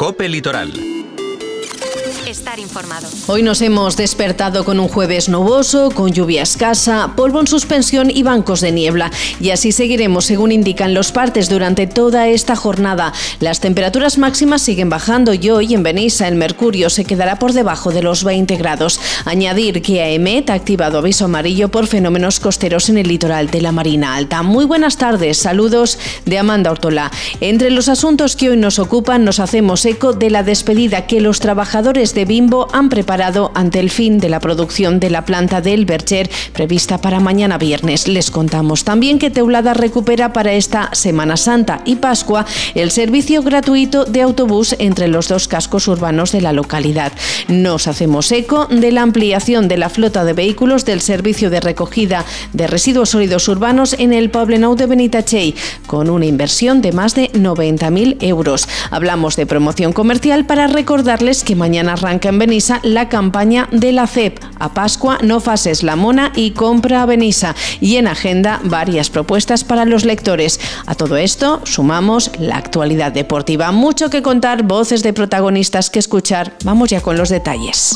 COPE Litoral. Estar informado. Hoy nos hemos despertado con un jueves nuboso, con lluvia escasa, polvo en suspensión y bancos de niebla. Y así seguiremos, según indican los partes, durante toda esta jornada. Las temperaturas máximas siguen bajando y hoy en Benissa el mercurio se quedará por debajo de los 20 grados. Añadir que AEMET ha activado aviso amarillo por fenómenos costeros en el litoral de la Marina Alta. Muy buenas tardes, saludos de Amanda Ortolá. Entre los asuntos que hoy nos ocupan, nos hacemos eco de la despedida que los trabajadores de Bimbo han preparado ante el fin de la producción de la planta del Verger prevista para mañana viernes. Les contamos también que Teulada recupera para esta Semana Santa y Pascua el servicio gratuito de autobús entre los dos cascos urbanos de la localidad. Nos hacemos eco de la ampliación de la flota de vehículos del servicio de recogida de residuos sólidos urbanos en el Poblenou de Benitatxell, con una inversión de más de 90.000 euros. Hablamos de promoción comercial para recordarles que mañana arranca en Benissa la campaña de la CEP. A Pascua no fases la mona y compra a Benissa. Y en agenda varias propuestas para los lectores. A todo esto sumamos la actualidad deportiva. Mucho que contar, voces de protagonistas que escuchar. Vamos ya con los detalles.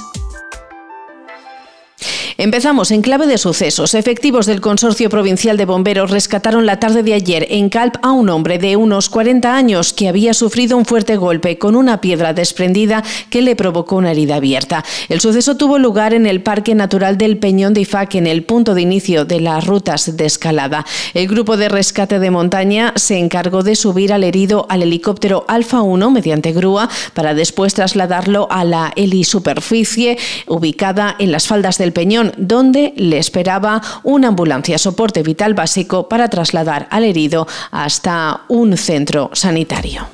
Empezamos en clave de sucesos. Efectivos del Consorcio Provincial de Bomberos rescataron la tarde de ayer en Calp a un hombre de unos 40 años que había sufrido un fuerte golpe con una piedra desprendida que le provocó una herida abierta. El suceso tuvo lugar en el Parque Natural del Peñón de Ifac, en el punto de inicio de las rutas de escalada. El grupo de rescate de montaña se encargó de subir al herido al helicóptero Alfa 1 mediante grúa para después trasladarlo a la helisuperficie ubicada en las faldas del Peñón, donde le esperaba una ambulancia soporte vital básico para trasladar al herido hasta un centro sanitario.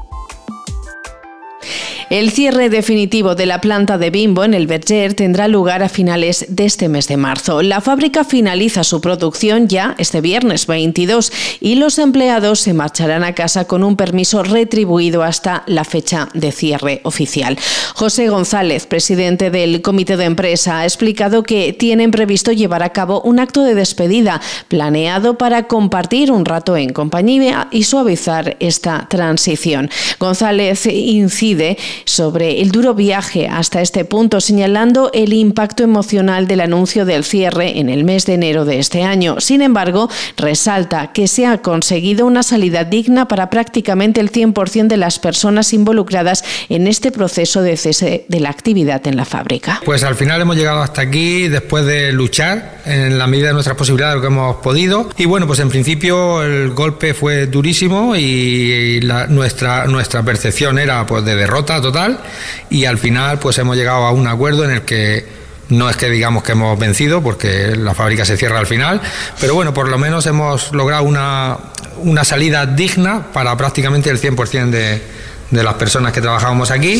El cierre definitivo de la planta de Bimbo en el Verger tendrá lugar a finales de este mes de marzo. La fábrica finaliza su producción ya este viernes 22 y los empleados se marcharán a casa con un permiso retribuido hasta la fecha de cierre oficial. José González, presidente del comité de empresa, ha explicado que tienen previsto llevar a cabo un acto de despedida planeado para compartir un rato en compañía y suavizar esta transición. González incide sobre el duro viaje hasta este punto, señalando el impacto emocional del anuncio del cierre en el mes de enero de este año. Sin embargo, resalta que se ha conseguido una salida digna para prácticamente el 100% de las personas involucradas en este proceso de cese de la actividad en la fábrica. Pues al final hemos llegado hasta aquí después de luchar en la medida de nuestras posibilidades, lo que hemos podido. Y bueno, pues en principio el golpe fue durísimo y nuestra percepción era pues de derrota total, y al final pues hemos llegado a un acuerdo en el que no es que digamos que hemos vencido, porque la fábrica se cierra al final, pero bueno, por lo menos hemos logrado una salida digna para prácticamente el 100% de las personas que trabajábamos aquí.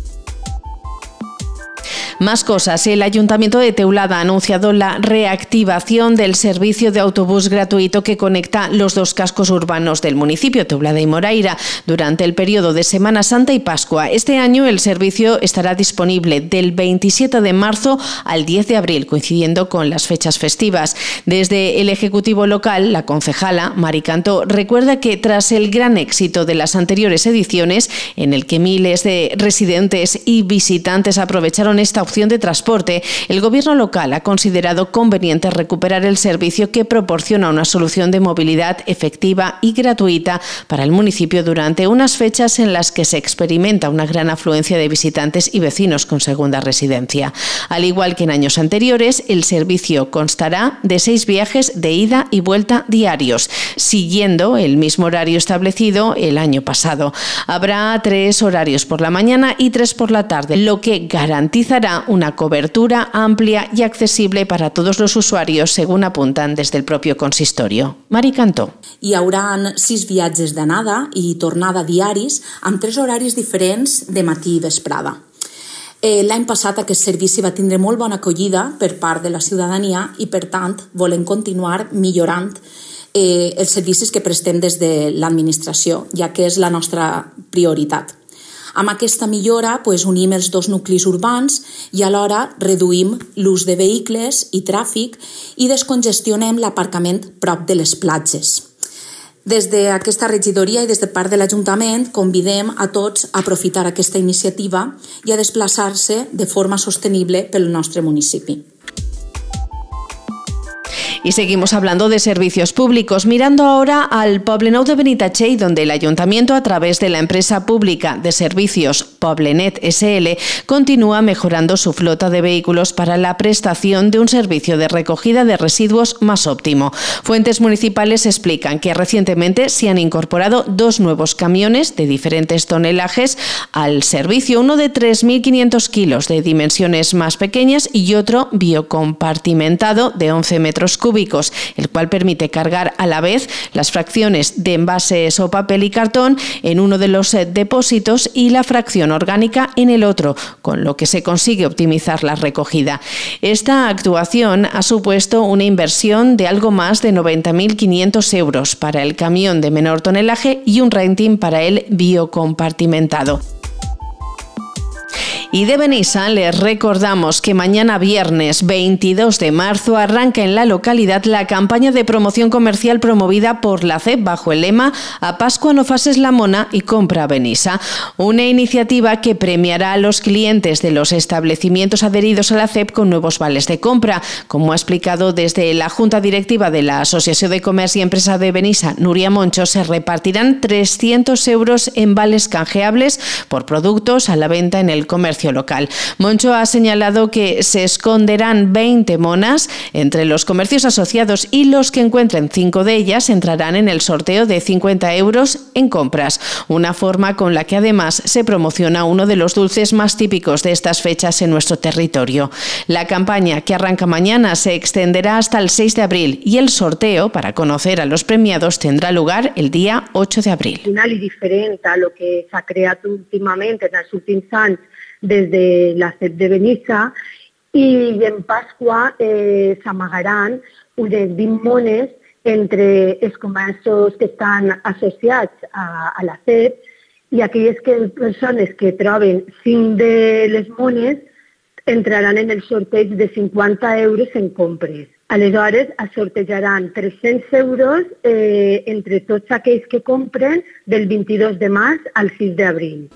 Más cosas. El Ayuntamiento de Teulada ha anunciado la reactivación del servicio de autobús gratuito que conecta los dos cascos urbanos del municipio, Teulada y Moraira, durante el periodo de Semana Santa y Pascua. Este año el servicio estará disponible del 27 de marzo al 10 de abril, coincidiendo con las fechas festivas. Desde el Ejecutivo local, la concejala Mari Cantó recuerda que tras el gran éxito de las anteriores ediciones, en el que miles de residentes y visitantes aprovecharon esta opción de transporte, el gobierno local ha considerado conveniente recuperar el servicio que proporciona una solución de movilidad efectiva y gratuita para el municipio durante unas fechas en las que se experimenta una gran afluencia de visitantes y vecinos con segunda residencia. Al igual que en años anteriores, el servicio constará de 6 viajes de ida y vuelta diarios, siguiendo el mismo horario establecido el año pasado. Habrá 3 horarios por la mañana y 3 por la tarde, lo que garantizará una cobertura amplia y accesible para todos los usuarios, según apuntan desde el propio consistorio. Mari Cantó. Hi haurà 6 viatges d'anada i tornada diaris amb 3 horaris diferents de matí i vesprada. L'any passat aquest servici va tindre molt bona acollida per part de la ciutadania i, per tant, volem continuar millorant els servicis que prestem des de l'administració, ja que és la nostra prioritat. Amb aquesta millora unim els 2 nuclis urbans i alhora reduïm l'ús de vehicles i tràfic i descongestionem l'aparcament prop de les platges. Des d'aquesta regidoria i des de part de l'Ajuntament convidem a tots a aprofitar aquesta iniciativa i a desplaçar-se de forma sostenible pel nostre municipi. Y seguimos hablando de servicios públicos, mirando ahora al Poblenou de Benitatxell, donde el Ayuntamiento, a través de la empresa pública de servicios Poblenet SL, continúa mejorando su flota de vehículos para la prestación de un servicio de recogida de residuos más óptimo. Fuentes municipales explican que recientemente se han incorporado 2 nuevos camiones de diferentes tonelajes al servicio, uno de 3.500 kilos de dimensiones más pequeñas y otro biocompartimentado de 11 metros cúbicos, el cual permite cargar a la vez las fracciones de envases o papel y cartón en uno de los depósitos y la fracción orgánica en el otro, con lo que se consigue optimizar la recogida. Esta actuación ha supuesto una inversión de algo más de 90.500 euros para el camión de menor tonelaje y un renting para el biocompartimentado. Y de Benissa les recordamos que mañana viernes 22 de marzo arranca en la localidad la campaña de promoción comercial promovida por la CEP bajo el lema A Pascua no faces la mona y compra a Benissa. Una iniciativa que premiará a los clientes de los establecimientos adheridos a la CEP con nuevos vales de compra. Como ha explicado desde la Junta Directiva de la Asociación de Comercio y Empresa de Benissa, Núria Moncho, se repartirán 300 euros en vales canjeables por productos a la venta en el comercio local. Moncho ha señalado que se esconderán 20 monas entre los comercios asociados y los que encuentren 5 de ellas entrarán en el sorteo de 50 euros en compras, una forma con la que además se promociona uno de los dulces más típicos de estas fechas en nuestro territorio. La campaña, que arranca mañana, se extenderá hasta el 6 de abril y el sorteo para conocer a los premiados tendrá lugar el día 8 de abril. Final i diferent a lo que s'ha creat últimament en els últims anys des de la CEP de Benissa, i en Pasqua s'amagaran unes 20 mones entre els comerços que estan associats a la CEP i aquelles persones que troben 5 de les mones entraran en el sorteig de 50 euros en compres. Aleshores, es sortejaran 300 euros entre tots aquells que compren del 22 de març al 6 d'abril.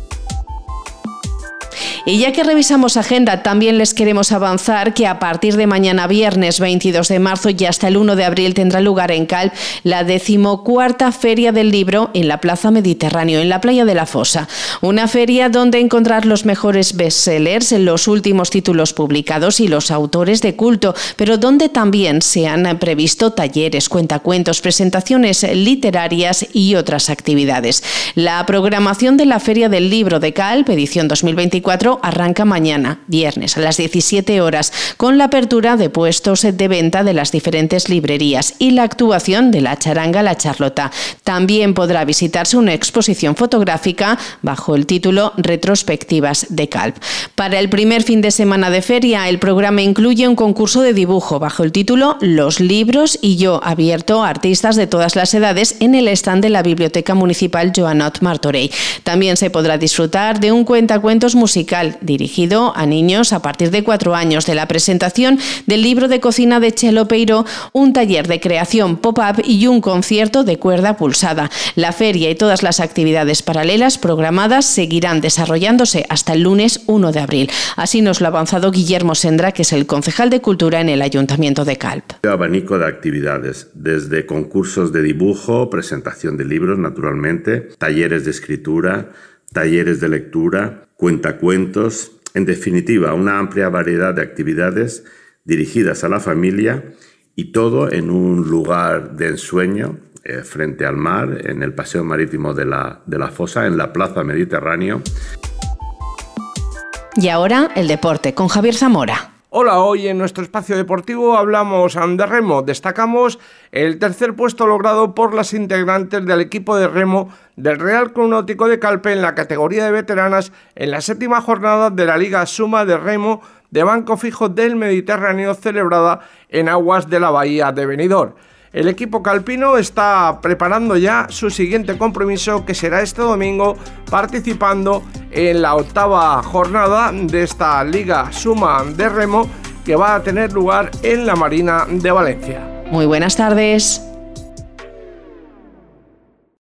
Y ya que revisamos agenda, también les queremos avanzar que a partir de mañana viernes 22 de marzo y hasta el 1 de abril tendrá lugar en Calp la 14ª Feria del Libro en la Plaza Mediterráneo, en la playa de la Fosa. Una feria donde encontrar los mejores bestsellers, los últimos títulos publicados y los autores de culto, pero donde también se han previsto talleres, cuentacuentos, presentaciones literarias y otras actividades. La programación de la Feria del Libro de Calp, edición 2024, arranca mañana, viernes, a las 17 horas, con la apertura de puestos de venta de las diferentes librerías y la actuación de la charanga La Charlota. También podrá visitarse una exposición fotográfica bajo el título Retrospectivas de Calp. Para el primer fin de semana de feria, el programa incluye un concurso de dibujo bajo el título Los libros y yo, abierto a artistas de todas las edades en el stand de la Biblioteca Municipal Joanot Martorell. También se podrá disfrutar de un cuentacuentos musical dirigido a niños a partir de 4 años, de la presentación del libro de cocina de Chelo Peiró, un taller de creación pop-up y un concierto de cuerda pulsada. La feria y todas las actividades paralelas programadas seguirán desarrollándose hasta el lunes 1 de abril. Así nos lo ha avanzado Guillermo Sendra, que es el concejal de Cultura en el Ayuntamiento de Calp. Abanico de actividades, desde concursos de dibujo, presentación de libros, naturalmente, talleres de escritura, talleres de lectura, cuentacuentos, en definitiva, una amplia variedad de actividades dirigidas a la familia y todo en un lugar de ensueño frente al mar, en el paseo marítimo de la Fosa, en la Plaza Mediterráneo. Y ahora el deporte con Javier Zamora. Hola, hoy en nuestro espacio deportivo hablamos de remo. Destacamos el tercer puesto logrado por las integrantes del equipo de remo del Real Club Náutico de Calpe en la categoría de veteranas en la 7ª jornada de la Liga Suma de Remo de Banco Fijo del Mediterráneo celebrada en aguas de la bahía de Benidorm. El equipo calpino está preparando ya su siguiente compromiso, que será este domingo, participando en la 8ª jornada de esta Liga Suma de Remo, que va a tener lugar en la Marina de Valencia. Muy buenas tardes.